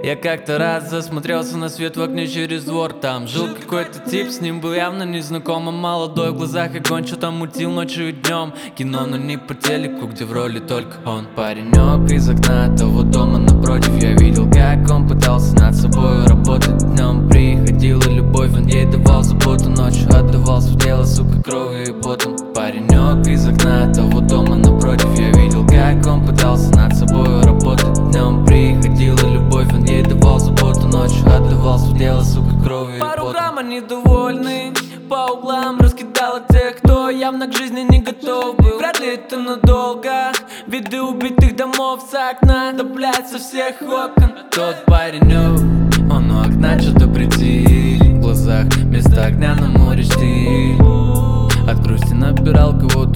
Я как-то раз засмотрелся на свет в окне через двор. Там жил какой-то тип, с ним был явно незнакомый. Молодой, в глазах огонь, что там мутил ночью и днем. Кино, но не по телеку, где в роли только он. Паренек из окна того дома напротив. Я видел, как он пытался над собой работать. Днем приходила любовь, он ей давал заботу. Ночью отдавался в дело, сука, кровью и потом. Паренек из окна того дома напротив. Я видел, как он пытался над собой работать. Днем приходила любовь, он ей давал заботу. Ночью отдавался в дело, сука, кровью и потом. Пару грамм они довольны, по углам раскидала тех, кто явно к жизни не готов был. Вряд ли это надолго, виды убитых домов с окна. Да блять, со всех окон. Тот паренек, он у окна что-то притих. В глазах вместо огня на море штиль. От грусти набирал кого-то,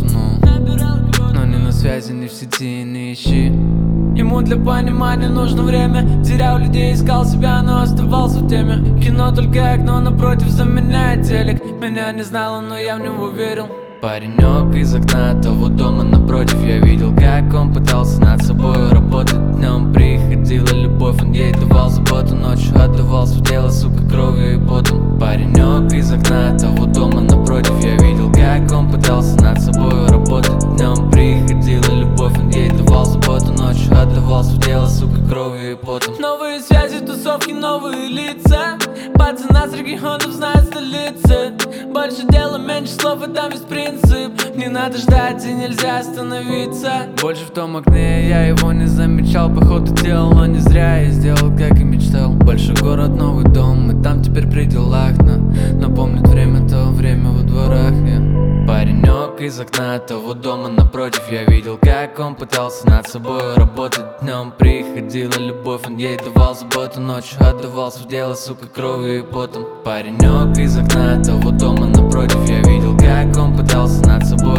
но не на связи, не в сети, не ищи. Ему для понимания нужно время. Терял людей, искал себя, но оставался в теме. Кино только окно напротив заменяет телек. Меня не знала, но я в него верил. Паренек из окна того дома напротив. Я видел, как он пытался над собой работать. Днем приходила любовь, он ей давал заботу. Ночью отдавался в дело, сука, кровью и потом. Паренек из окна того дома напротив. Я видел, как он пытался над собой работать. Днем приходила любовь, он ей давал заботу. Ночью отдавался в дело, сука, кровью и потом. Новые связи, тусовки, новые лица. Пацана с регионов знает столицы. Больше дела, меньше слов, и там весь принцип. Не надо ждать и нельзя остановиться. Больше в том окне я его не замечал. Походу делал, но не зря я сделал, как и мечтал. Больше город, новый дом, и там теперь при делах. Но помнит время, то время во дворах. Паренек из окна того дома напротив. Я видел, как он пытался над собой работать. Днем приходила любовь, он ей давал заботу. Ночью отдавался в дело, сука, кровью и потом. Паренек из окна того дома напротив. Я видел, как он пытался над собой